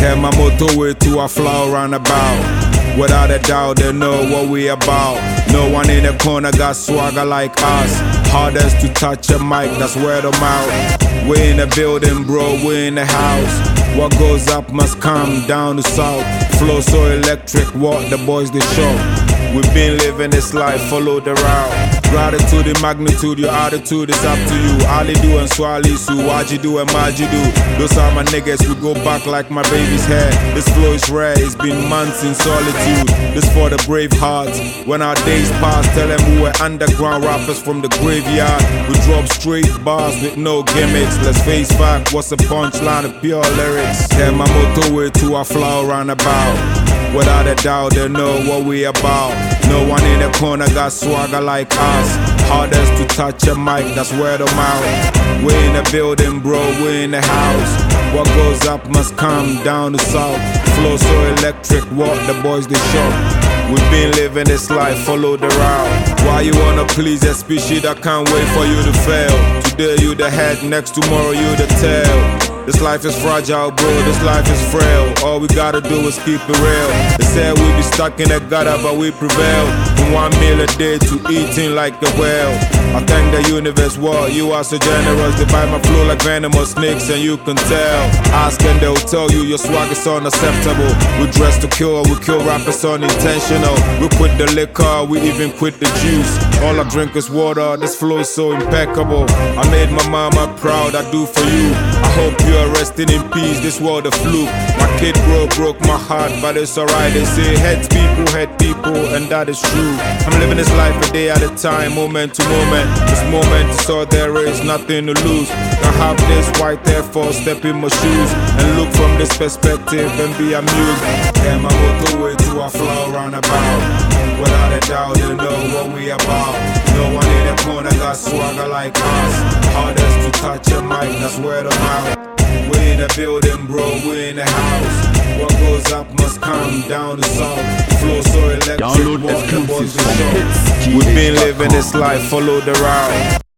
Turn my motorway to a flower roundabout. Without a doubt, they know what we about. No one in the corner got swagger like us. Hardest to touch a mic, that's word of mouth. We in the building, bro, we in the house. What goes up must come down to south. Flow so electric, what the boys they show. We've been living this life, follow the route. Gratitude and magnitude, your attitude is up to you. Ali do and Swali Su, Waji do and Maji do. Those are my niggas, we go back like my baby's hair. This flow is rare, it's been months in solitude. This for the brave hearts. When our days pass, tell them we were underground rappers from the graveyard. We drop straight bars with no gimmicks. Let's face fact, what's a punchline of pure lyrics? Turn my motorway to a flower roundabout. Without a doubt, they know what we about. No one in the corner got swagger like us. Hardest to touch a mic, that's word of mouth. We in the building, bro, we in the house. What goes up must come down to south. Flow so electric, what the boys they show. We've been living this life, follow the route. Why you wanna please a species that can't wait for you to fail? Today you the head, next tomorrow you the tail. This life is fragile, bro, this life is frail. All we gotta do is keep it real. They said we be stuck in the gutter, but we prevail. From 1 meal a day to eating like a whale. I thank the universe, what, you are so generous. They bite my flow like venomous snakes and you can tell. Ask and they'll tell you your swag is unacceptable. We dress to kill, we kill rappers unintentional. We quit the liquor, we even quit the juice. All I drink is water, this flow is so impeccable. I made my mama proud, I do for you. I hope you're resting in peace, this world a fluke. My kid broke my heart, but it's alright. They say head people, and that is true. I'm living this life a day at a time, moment to moment. This moment is all there is, nothing to lose. I have this white Air Force, step in my shoes and look from this perspective and be amused. Turn my motorway to a flower roundabout. Without a doubt, they know what we about. No one in the corner got swagger like us. Hardest to touch a mic, that's word of mouth. We in the building, bro, we in the house. What goes up must come down to south. Flow so electric, Download what the boys exclusives will show. from We've been living this life, follow the route.